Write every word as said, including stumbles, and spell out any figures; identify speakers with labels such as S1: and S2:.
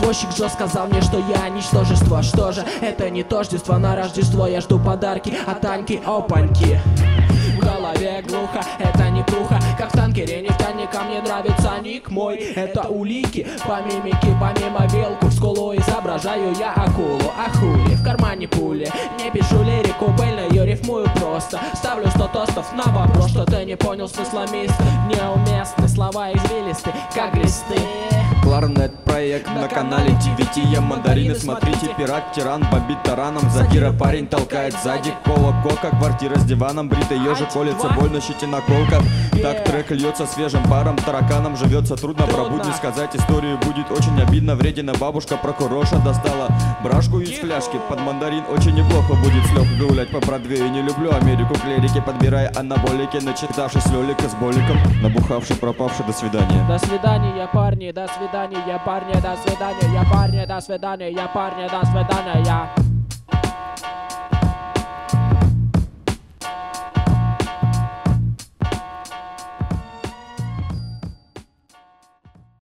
S1: Извозчик Джо сказал мне, что я ничтожество. Что же, это не тождество. На Рождество я жду подарки от Таньки, опаньки. В голове глухо, это не плохо. Как в танкере нефтяника мне нравится ник мой. Это улики, по мимике, помимо вилку в скулу изображаю я акулу. А хули, в кармане пули. Не пишу лирику пыльно, я рифмую просто. Ставлю сто тостов на вопрос, что ты не понял смысла миста. Неуместны слова извилисты, как глисты.
S2: Кларнет проект на канале ти ви ти. Я мандарины, смотрите, пират, тиран, бомбит тараном. Задира парень толкает сзади, кола, кока, квартира с диваном. Бритый ежик колется, больно щетина колка. Так трек льется свежим паром, тараканом живется трудно. Пробудни сказать историю будет очень обидно. Вредина бабушка прокуроша достала брашку из фляжки. Под мандарин очень неплохо будет с легкой гулять по Бродвею. Не люблю Америку, клерики, подбирая анаболики. Начитавшись лёлика с боликом, набухавший, пропавший, до свидания.
S1: До свидания, парни, до свидания, парни, до свидания, парни, до свидания, парни, до свидания.